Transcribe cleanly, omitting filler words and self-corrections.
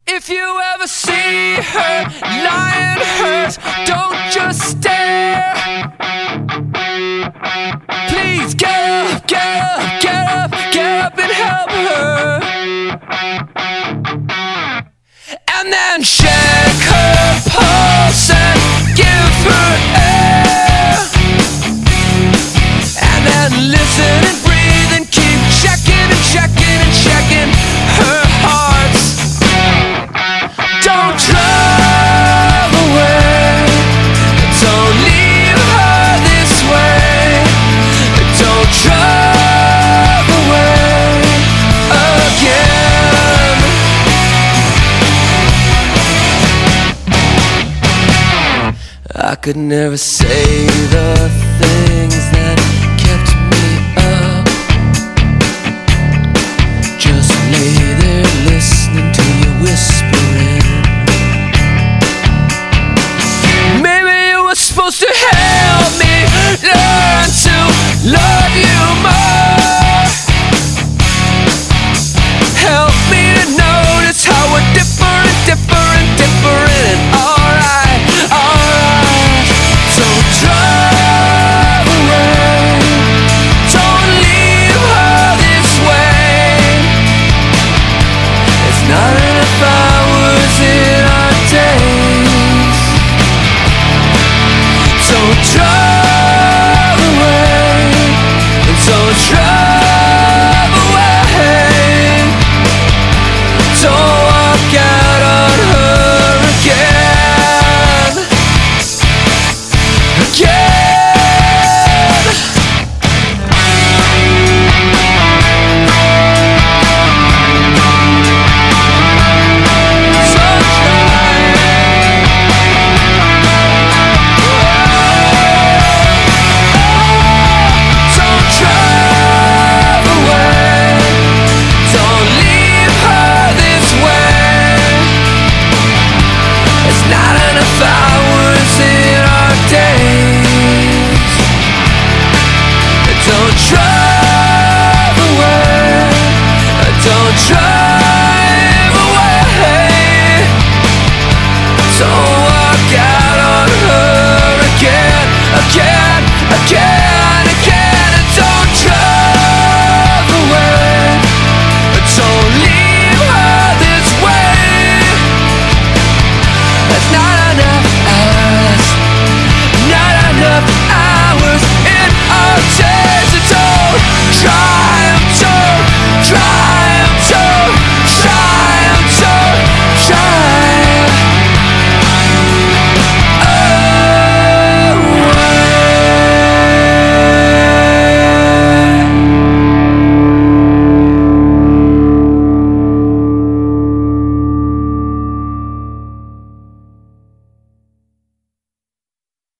If you ever see her lying hurt, don't just stare. Please get up, get up, get up, get up and help her. And then check her pulse and give her air. And then listen and breathe and keep checking and checking and checking her heart. Don't drive away, don't leave her this way. Don't drive away again. I could never say the